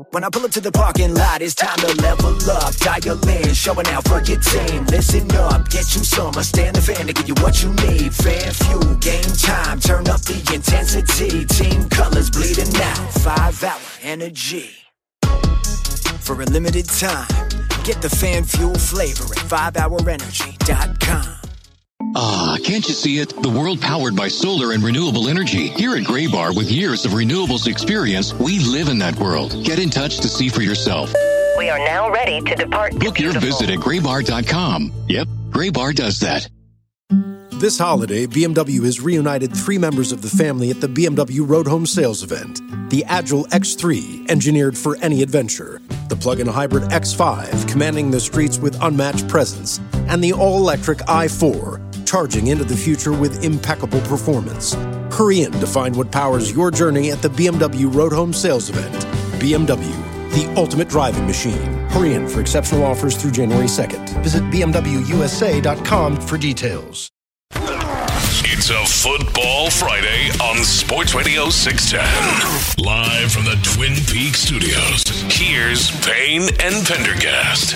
When I pull up to the parking lot, it's time to level up. Dial in, showing out for your team. Listen up, get you some. Stand the fan to give you what you need. Fan fuel, game time, turn up the intensity. Team colors bleeding out, 5-hour energy. For a limited time, get the fan fuel flavor at 5hourenergy.com. Ah, can't you see it? The world powered by solar and renewable energy. Here at Graybar, with years of renewables experience, we live in that world. Get in touch to see for yourself. We are now ready to depart. Book your visit at graybar.com. Yep, Graybar does that. This holiday, BMW has reunited 3 members of the family at the BMW Road Home Sales event. The Agile X3, engineered for any adventure. The plug-in hybrid X5, commanding the streets with unmatched presence. And the all-electric i4, charging into the future with impeccable performance. Hurry in to find what powers your journey at the BMW Road Home Sales event. BMW, the ultimate driving machine. Hurry in for exceptional offers through January 2nd. Visit BMWUSA.com for details. It's a Football Friday on Sports Radio 610. Live from the Twin Peaks studios, here's Payne and Pendergast.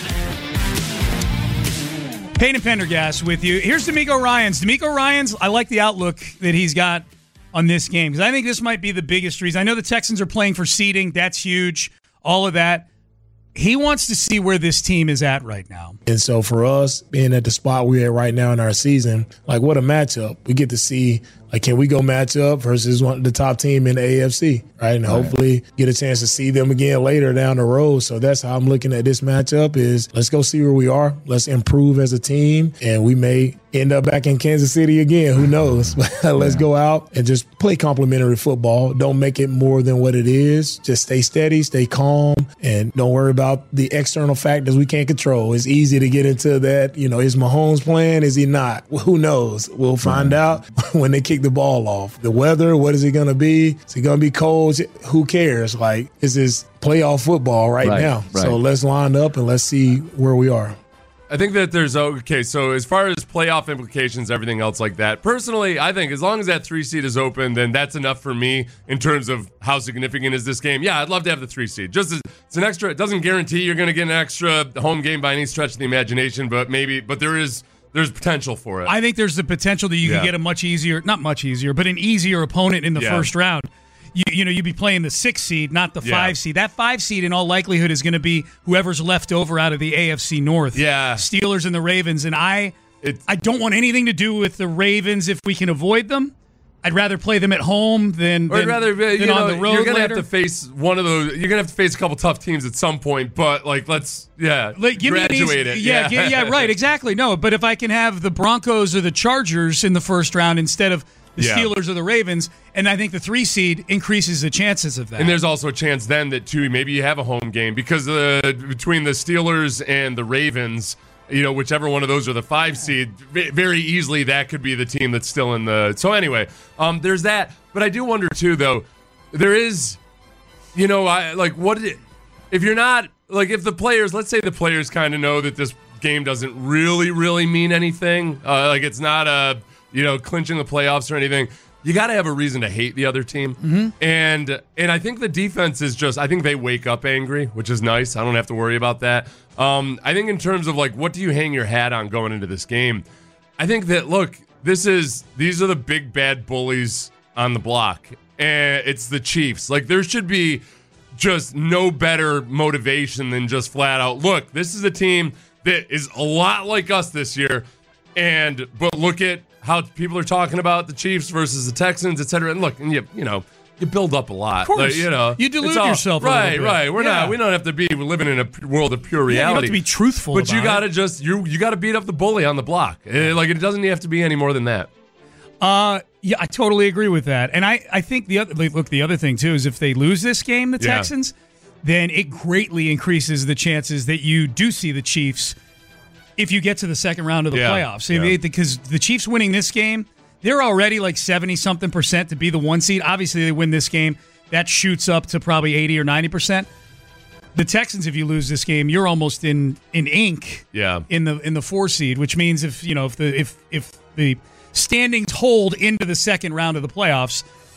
Payne and Pendergast with you. Here's D'Amico Ryans. D'Amico Ryans, I like the outlook that he's got on this game because I think this might be the biggest reason. I know the Texans are playing for seeding. That's huge. All of that. He wants to see where this team is at right now. And so for us, being at the spot we're at right now in our season, like what a matchup. We get to see, like, can we go match up versus one of the top team in the AFC, right? And hopefully get a chance to see them again later down the road. So that's how I'm looking at this matchup is let's go see where we are. Let's improve as a team. And we may end up back in Kansas City again. Who knows? Let's go out and just play complimentary football. Don't make it more than what it is. Just stay steady, stay calm, and don't worry about the external factors we can't control. It's easy to get into that. You know, is Mahomes playing? Is he not? Who knows? We'll find out when they kick the ball off. The weather, what is it going to be? Is it going to be cold? Who cares? Like, this is playoff football right now. Right. So let's line up and let's see where we are. I think that there's, so as far as playoff implications, everything else like that, personally, I think as long as that 3 seed is open, then that's enough for me in terms of how significant is this game. Yeah, I'd love to have the 3 seed. Just as it's an extra, it doesn't guarantee you're going to get an extra home game by any stretch of the imagination, but there's potential for it. I think there's the potential that you can get a an easier opponent in the first round. You'd be playing the 6 seed, not the 5 seed. That 5 seed, in all likelihood, is going to be whoever's left over out of the AFC North. Yeah, Steelers and the Ravens. And I don't want anything to do with the Ravens if we can avoid them. I'd rather play them at home than on the road. You're going to have to face one of those. You're going to have to face a couple tough teams at some point. But let's graduate it. Yeah, right, exactly. No, but if I can have the Broncos or the Chargers in the first round instead of the Steelers or the Ravens, and I think the 3 seed increases the chances of that. And there's also a chance then that, too, maybe you have a home game because between the Steelers and the Ravens, whichever one of those are the 5 seed, very easily that could be the team that's still in the... So anyway, there's that. But I do wonder, too, though, there is, if you're not... if the players, let's say the players kind of know that this game doesn't really, really mean anything, it's not a... clinching the playoffs or anything, you got to have a reason to hate the other team. Mm-hmm. And I think the defense is just, I think they wake up angry, which is nice. I don't have to worry about that. I think in terms of what do you hang your hat on going into this game? I think that, look, these are the big bad bullies on the block. And it's the Chiefs. There should be just no better motivation than just flat out, look, this is a team that is a lot like us this year. But look at how people are talking about the Chiefs versus the Texans, et cetera. And look, and you build up a lot. Of course. You delude yourself a little bit. Right. We don't have to be living in a world of pure reality. You don't have to be truthful But you got to you got to beat up the bully on the block. It doesn't have to be any more than that. Yeah, I totally agree with that. And I think the other thing, too, is if they lose this game, the Texans, then it greatly increases the chances that you do see the Chiefs if you get to the second round of the playoffs. Because the Chiefs winning this game, they're already 70-something% to be the 1 seed. Obviously, they win this game. That shoots up to probably 80 or 90%. The Texans, if you lose this game, you're almost in ink in the 4 seed, which means if the standings hold into the second round of the playoffs,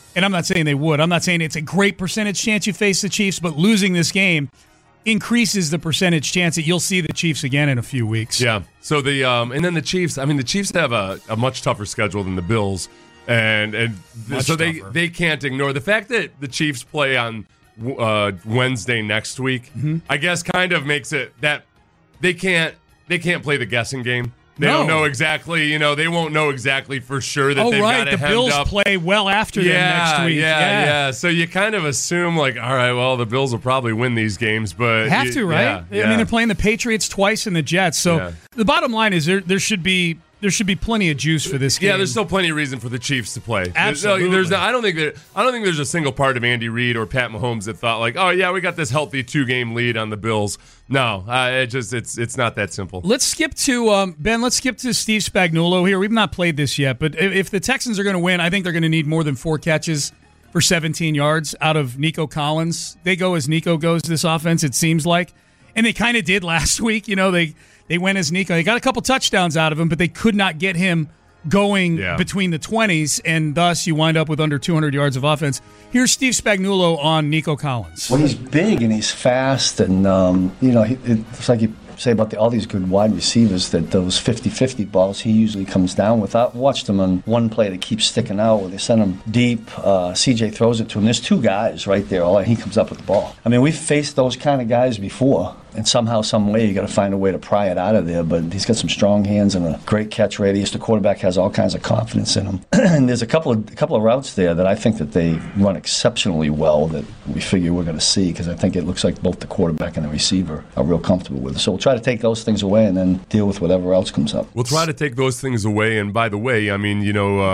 and I'm not saying they would. I'm not saying it's a great percentage chance you face the Chiefs, but losing this game increases the percentage chance that you'll see the Chiefs again in a few weeks. Yeah. So and then the Chiefs. I mean, the Chiefs have a much tougher schedule than the Bills, and so they can't ignore the fact that the Chiefs play on Wednesday next week. Mm-hmm. I guess kind of makes it that they can't play the guessing game. They don't know exactly, they won't know exactly for sure that they've got it the Bills up. play well after them next week. Yeah. So you kind of assume, like, all right, well, the Bills will probably win these games, but have to, right? Yeah. I mean, they're playing the Patriots twice and the Jets. So the bottom line is there should be plenty of juice for this game. Yeah, there's still plenty of reason for the Chiefs to play. Absolutely. I don't think there's a single part of Andy Reid or Pat Mahomes that thought like, oh yeah, we got this healthy 2-game lead on the Bills. No, it's not that simple. Let's skip to Ben. Let's skip to Steve Spagnuolo here. We've not played this yet, but if the Texans are going to win, I think they're going to need more than 4 catches for 17 yards out of Nico Collins. They go as Nico goes this offense, it seems like, and they kind of did last week. They went as Nico. They got a couple touchdowns out of him, but they could not get him going between the 20s, and thus you wind up with under 200 yards of offense. Here's Steve Spagnuolo on Nico Collins. Well, he's big and he's fast, and it's like you say about all these good wide receivers that those 50-50 balls he usually comes down with. I've watched him on one play that keeps sticking out where they send him deep. CJ throws it to him. There's 2 guys right there. He comes up with the ball. I mean, we've faced those kind of guys before. And somehow, some way, you got to find a way to pry it out of there. But he's got some strong hands and a great catch radius. The quarterback has all kinds of confidence in him. And there's a couple of routes there that I think that they run exceptionally well that we figure we're going to see, because I think it looks like both the quarterback and the receiver are real comfortable with it. So we'll try to take those things away and then deal with whatever else comes up. We'll try to take those things away. And by the way, I mean,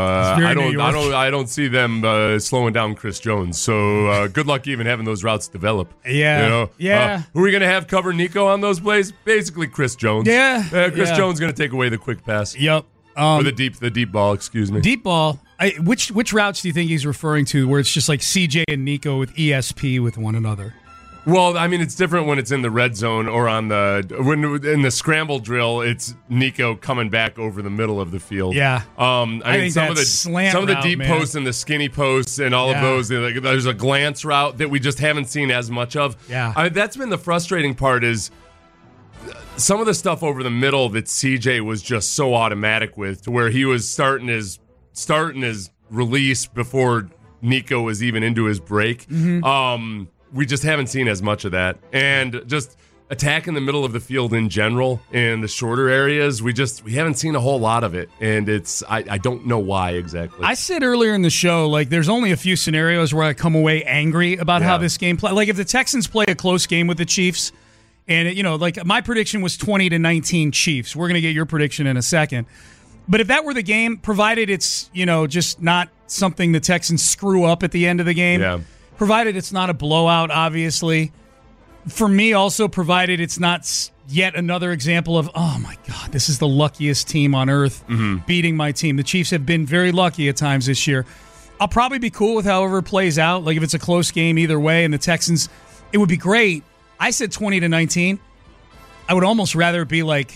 I don't see them slowing down Chris Jones. So good luck even having those routes develop. Yeah. Who are we going to have cover Nico on those plays? Basically Chris Jones. Chris Jones going to take away the quick pass. Yep. Or the deep ball, excuse me. Deep ball. Which routes do you think he's referring to where it's just like CJ and Nico with ESP with one another? Well, I mean, it's different when it's in the red zone or in the scramble drill. It's Nico coming back over the middle of the field. Yeah, I mean, some of the deep posts and the skinny posts and all of those. There's a glance route that we just haven't seen as much of. Yeah, that's been the frustrating part. Is some of the stuff over the middle that CJ was just so automatic with, to where he was starting his release before Nico was even into his break. Mm-hmm. We just haven't seen as much of that. And just attacking the middle of the field in general in the shorter areas, we haven't seen a whole lot of it. And I don't know why exactly. I said earlier in the show, like, there's only a few scenarios where I come away angry about how this game plays. Like, if the Texans play a close game with the Chiefs, and, like, my prediction was 20-19 Chiefs. We're going to get your prediction in a second. But if that were the game, provided it's, just not something the Texans screw up at the end of the game, provided it's not a blowout, obviously. For me, also, provided it's not yet another example of, oh, my God, this is the luckiest team on earth beating my team. The Chiefs have been very lucky at times this year. I'll probably be cool with however it plays out. Like, if it's a close game either way and the Texans, it would be great. I said 20-19. I would almost rather it be like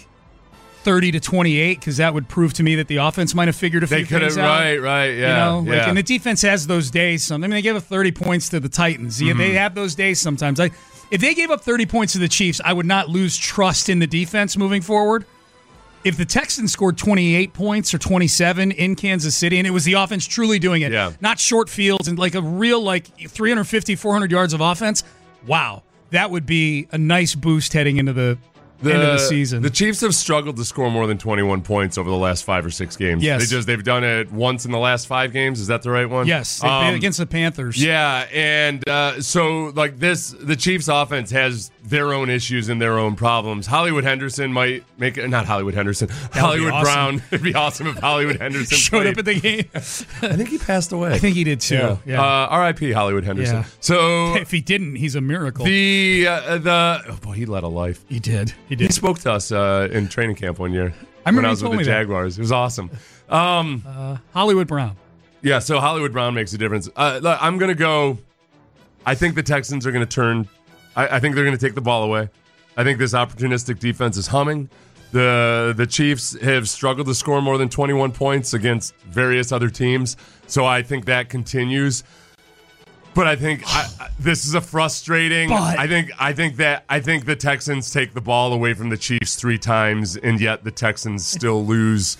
30-28, because that would prove to me that the offense might have figured a few things out. Right, yeah. And the defense has those days. They gave up 30 points to the Titans. Yeah, they have those days sometimes. If they gave up 30 points to the Chiefs, I would not lose trust in the defense moving forward. If the Texans scored 28 points or 27 in Kansas City, and it was the offense truly doing it, not short fields and like a real 350, 400 yards of offense, wow, that would be a nice boost heading into the end of the season. The Chiefs have struggled to score more than 21 points over the last 5 or 6 games. Yes. They've done it once in the last 5 games. Is that the right one? Yes, against the Panthers. Yeah, and so like the Chiefs offense has their own issues and their own problems. Hollywood Henderson might make it, not Hollywood Henderson, Hollywood Brown. It'd be awesome if Hollywood Henderson showed up at the game. I think he passed away. I think he did too. Yeah. R.I.P. Hollywood Henderson. Yeah. So if he didn't, he's a miracle. He led a life. He did. He spoke to us in training camp one year. I remember when I was with the Jaguars. It was awesome. Hollywood Brown. Yeah, so Hollywood Brown makes a difference. Look, I'm going to go. I think the Texans are going to turn. I think they're going to take the ball away. I think this opportunistic defense is humming. The Chiefs have struggled to score more than 21 points against various other teams, so I think that continues. But I think this is a frustrating. I think the Texans take the ball away from the Chiefs 3 times, and yet the Texans still lose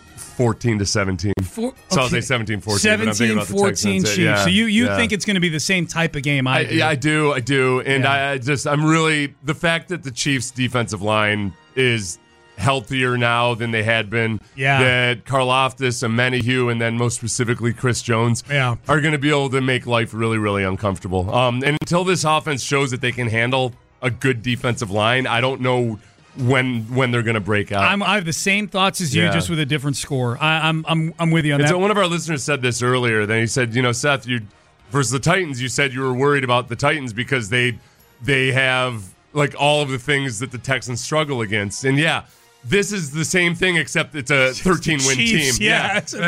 14-17. So I'll say 17-14. 17-14 Chiefs. Yeah, so you think it's going to be the same type of game? I do. And I'm really, the fact that the Chiefs' defensive line is healthier now than they had been. Yeah. That Karlaftis, Amenahue, and then most specifically Chris Jones are going to be able to make life really, really uncomfortable. And until this offense shows that they can handle a good defensive line, I don't know when they're going to break out. I have the same thoughts as you, just with a different score. I'm with you on that. So one of our listeners said this earlier. Then he said, Seth, you versus the Titans, you said you were worried about the Titans because they have like all of the things that the Texans struggle against. And this is the same thing, except it's a 13-win team. Yeah, it's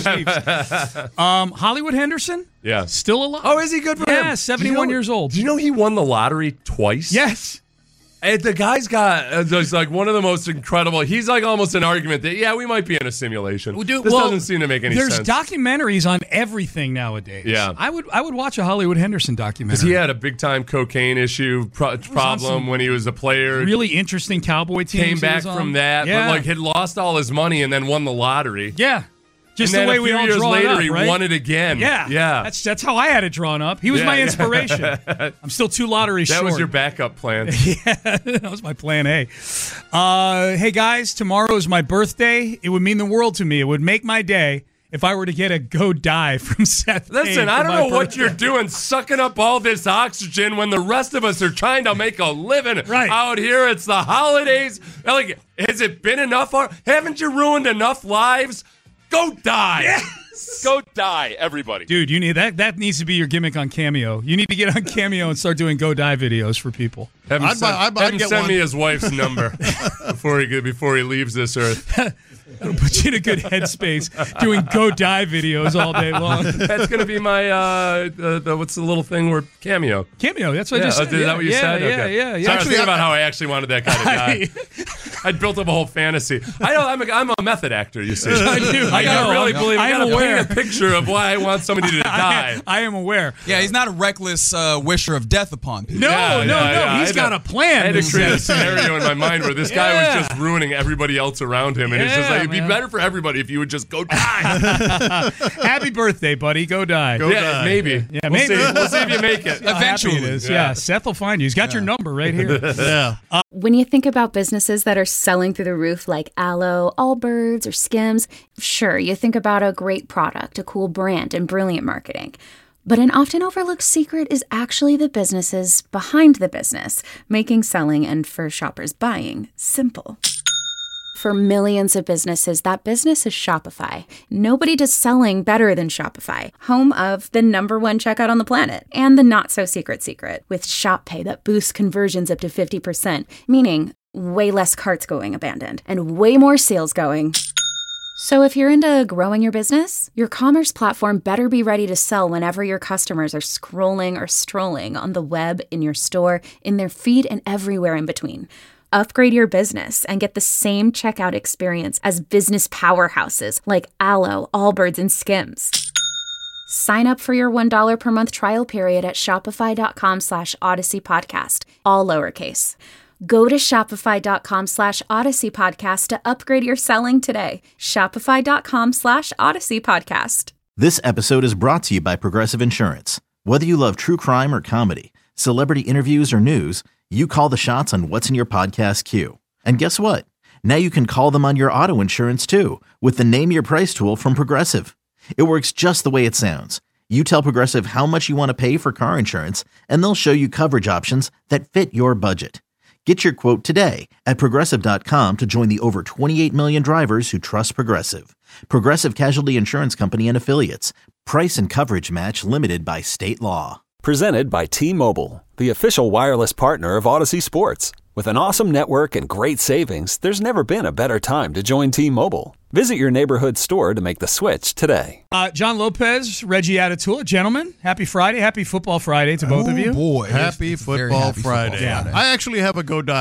the Chiefs. Hollywood Henderson? Yeah. Still alive? Oh, is he good for him? Yeah, 71 years old. Do you know he won the lottery twice? Yes. And the guy's got just like one of the most incredible. He's like almost an argument that we might be in a simulation. This doesn't seem to make any sense. There's documentaries on everything nowadays. Yeah, I would watch a Hollywood Henderson documentary. Because he had a big time cocaine issue problem when he was a player. Really interesting Cowboy team. Came back from that, but like had lost all his money and then won the lottery. Yeah. Just the way we all draw it up, he won it again. Yeah. That's how I had it drawn up. He was my inspiration. I'm still 2 lotteries short. That was your backup plan. Yeah, that was my plan A. Hey, guys, tomorrow is my birthday. It would mean the world to me. It would make my day if I were to get a go die from Seth. Listen, I don't know what you're doing sucking up all this oxygen when the rest of us are trying to make a living out here. It's the holidays. Like, has it been enough? Haven't you ruined enough lives? Go die. Yes. Go die, everybody. Dude, you need that needs to be your gimmick on Cameo. You need to get on Cameo and start doing go die videos for people. Have him send me his wife's number before he leaves this earth. That'll put you in a good headspace doing go die videos all day long. That's going to be my, what's the little thing where Cameo? Cameo, that's what I just said. Is that what you said? Okay. Yeah. So I was thinking about how I actually wanted that guy to die. I'd built up a whole fantasy. I'm a method actor, you see. I gotta really believe I gotta aware. paint a picture of why I want somebody to die. I am aware. Yeah, he's not a reckless wisher of death upon people. No. He's got a plan. I had to create a scenario in my mind where this guy was just ruining everybody else around him, and it's just like it'd be better for everybody if you would just go die. Happy birthday, buddy. Go die. Go die. Maybe. Yeah, maybe. We'll see if you make it. Eventually. It is. Yeah, Seth will find you. He's got your number right here. Yeah. When you think about businesses that are selling through the roof like Aloe, Allbirds, or Skims, sure, you think about a great product, a cool brand, and brilliant marketing. But an often overlooked secret is actually the businesses behind the business, making selling and for shoppers buying simple. For millions of businesses, that business is Shopify. Nobody does selling better than Shopify, home of the #1 checkout on the planet and the not-so-secret secret with Shop Pay that boosts conversions up to 50%, meaning way less carts going abandoned and way more sales going. So if you're into growing your business, your commerce platform better be ready to sell whenever your customers are scrolling or strolling on the web, in your store, in their feed, and everywhere in between. Upgrade your business and get the same checkout experience as business powerhouses like Aloe, Allbirds, and Skims. Sign up for your $1 per month trial period at shopify.com/Odyssey Podcast, all lowercase. Go to shopify.com/Odyssey Podcast to upgrade your selling today. Shopify.com/Odyssey Podcast. This episode is brought to you by Progressive Insurance. Whether you love true crime or comedy, celebrity interviews or news, you call the shots on what's in your podcast queue. And guess what? Now you can call them on your auto insurance too with the Name Your Price tool from Progressive. It works just the way it sounds. You tell Progressive how much you want to pay for car insurance, and they'll show you coverage options that fit your budget. Get your quote today at Progressive.com to join the over 28 million drivers who trust Progressive. Progressive Casualty Insurance Company and Affiliates. Price and coverage match limited by state law. Presented by T-Mobile, the official wireless partner of Odyssey Sports. With an awesome network and great savings, there's never been a better time to join T-Mobile. Visit your neighborhood store to make the switch today. John Lopez, Reggie Atatula. Gentlemen, happy Friday. Happy Football Friday to both of you. Oh, boy. Happy Football Friday. Yeah. I actually have a go die.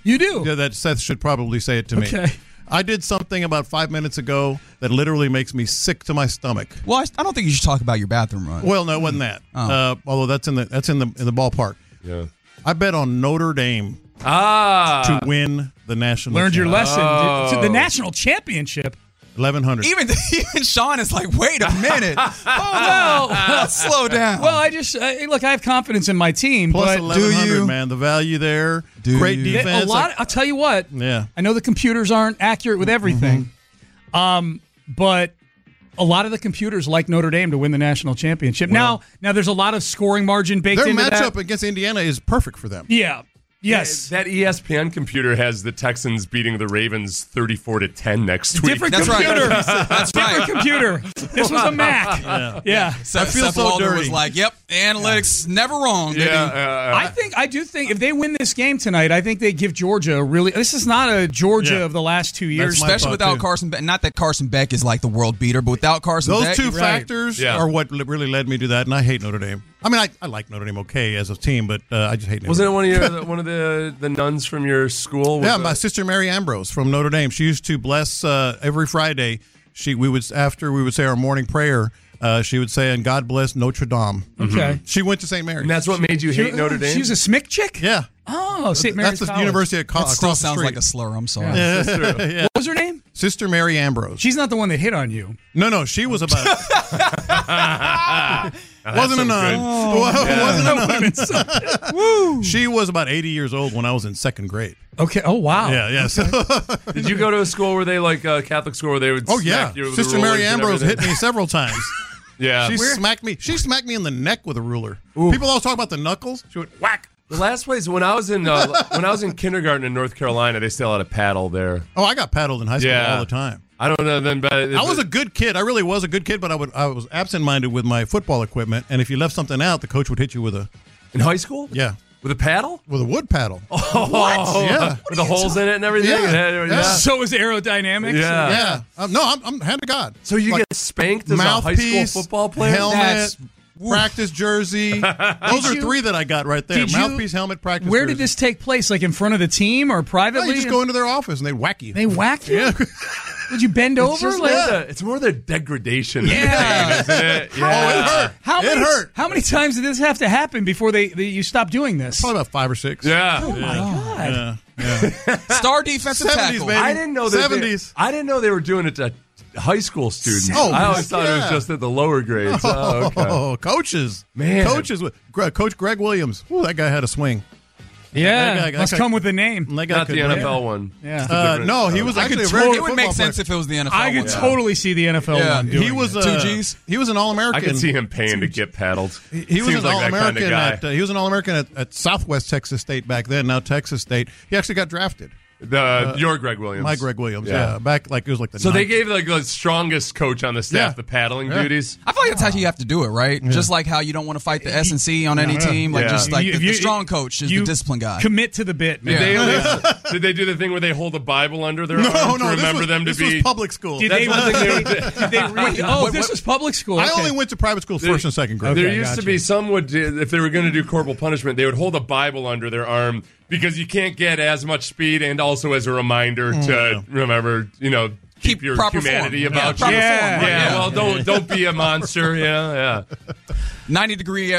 You do? Yeah, that Seth should probably say it to me. Okay. I did something about 5 minutes ago that literally makes me sick to my stomach. Well, I don't think you should talk about your bathroom run. Well, no, it wasn't that. Although that's in the ballpark. Yeah. I bet on Notre Dame to win the national. Learned your lesson. Oh. To the national championship. 1,100. Even Sean is like, wait a minute. Oh, well, slow down. Well, I just look. I have confidence in my team. Plus but 1,100, man. The value there. Great defense. A lot. I'll tell you what. Yeah. I know the computers aren't accurate with everything, but a lot of the computers like Notre Dame to win the national championship. Well, now there's a lot of scoring margin baked their into that. matchup against Indiana is perfect for them. Yeah. Yes. That ESPN computer has the Texans beating the Ravens 34-10 next week. Different That's computer. right. That's right. Different computer. This was a Mac. Yeah. I feel Seth so Walder dirty. was like, yep, analytics never wrong. Baby. I do think if they win this game tonight, I think they give Georgia a really. This is not a Georgia of the last 2 years, especially without Carson Beck. Not that Carson Beck is like the world beater, but without Carson Those Beck, two factors are what really led me to that, and I hate Notre Dame. I mean, I like Notre Dame okay as a team, but I just hate Notre Wasn't Dame. it one of the nuns from your school? Yeah, my sister Mary Ambrose from Notre Dame. She used to bless every Friday. After we would say our morning prayer, she would say, "And God bless Notre Dame." Okay. She went to St. Mary's. And that's what made you hate Notre Dame? She was a SMIC chick? Yeah. Oh, St. Mary's That's the College. university that still across the sounds street. like a slur. I'm sorry. Yeah. Yeah. What was her name? Sister Mary Ambrose. She's not the one that hit on you. No, she was about. Wasn't a nun. Wasn't a nun. Woo. She was about 80 years old when I was in second grade. Okay. Oh, wow. Yeah. So Did you go to a school where they Catholic school where they would? oh yeah, smack you with Sister the Mary rulers and Ambrose hit everything? me several times. Yeah, She smacked me. She smacked me in the neck with a ruler. People always talk about the knuckles. She went whack. The last place when I was in kindergarten in North Carolina, they still had a paddle there. Oh, I got paddled in high school all the time. I don't know then, but I was a good kid. I really was a good kid, but I was absent-minded with my football equipment, and if you left something out, the coach would hit you with a. In high school? Yeah. With a paddle? With a wood paddle. Oh, what? Yeah. With the holes in it and everything? Yeah. So is aerodynamics? Yeah. No, I'm hand to God. So you get spanked as a high school football player? Helmet, practice jersey. Those are three that I got right there. Mouthpiece, helmet, practice Where jersey. did this take place? Like in front of the team or No, privately? you just go into their office and they whack you. They whack you? Yeah. Would you bend over? It's more the degradation. Yeah. Thing, isn't it? Oh, it hurt. It hurt. How many times did this have to happen before you stop doing this? Probably about 5 or 6. Yeah. Oh, my God. Yeah. Star defensive 70s, tackle. baby. I didn't know that 70s. I didn't know they were doing it to high school students. Oh, I always thought it was yeah. just at the lower grades. Oh, okay. Oh, coaches. Man. Coaches. Coach Greg Williams. Ooh, that guy had a swing. Yeah. That must guy- come with the name. That guy Not the could- NFL one. Yeah. No, he was I actually could a very good It would make football sense player. if it was the NFL. I could totally see the NFL Yeah. one doing He was it. 2 Gs. He was an All-American. I could see him paying to get paddled. He was Seems an like that kind of All-American guy. he was an All-American at Southwest Texas State back then. Now Texas State. He actually got drafted. Your Greg Williams. My Greg Williams. Yeah. Yeah. Back like it was like the. So they 90s. gave the strongest coach on the staff Yeah. the paddling Yeah. duties. I feel like that's how you have to do it, right? Just like how you don't want to fight the S&C on any team. Like just like the strong coach is the discipline guy. Commit to the bit, man. Did they do the thing where they hold a Bible under their No, arm to no. remember them to this be was public school. Did That's they, what they did they read? Oh, this was public school. I Okay. only went to private school first and second grade. There Okay, used to gotcha. be some would do, if they were going to do corporal punishment, they would hold a Bible under their arm because you can't get as much speed, and also as a reminder to remember, keep your proper humanity form. about Yeah, you. proper form, right? Yeah. Well, don't be a monster. Yeah. 90-degree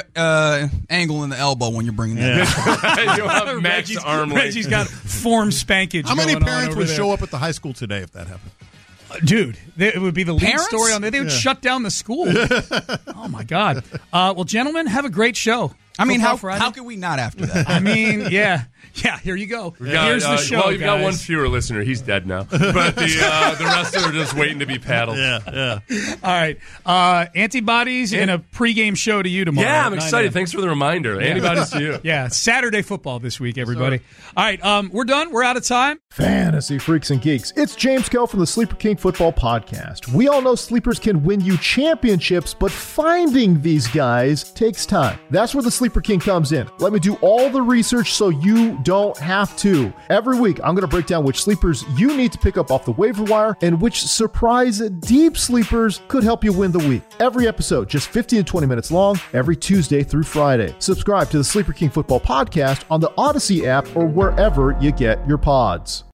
angle in the elbow when you're bringing that. You have max arm length. Reggie's got form spankage. How many going on parents over would there. show up at the high school today if that happened? Dude, it would be the lead Parents? story on there. They would shut down the school. Oh, my God. Well, gentlemen, have a great show. I mean, Football how Friday. could we not after that? I mean, yeah. Yeah, here you go. Here's the show, Well, you've got guys. one fewer listener. He's dead now. But the rest are just waiting to be paddled. Yeah. All right. Antibodies and a pregame show to you tomorrow. Yeah, I'm at 9 excited. a.m. Thanks for the reminder. Antibodies to you. Yeah, Saturday football this week, everybody. All right, we're done. We're out of time. Fantasy freaks and geeks. It's James Kell from the Sleeper King Football Podcast. We all know sleepers can win you championships, but finding these guys takes time. That's where the Sleeper Sleeper King comes in. Let me do all the research so you don't have to. Every week, I'm going to break down which sleepers you need to pick up off the waiver wire and which surprise deep sleepers could help you win the week. Every episode, just 15 to 20 minutes long, every Tuesday through Friday. Subscribe to the Sleeper King Football Podcast on the Odyssey app or wherever you get your pods.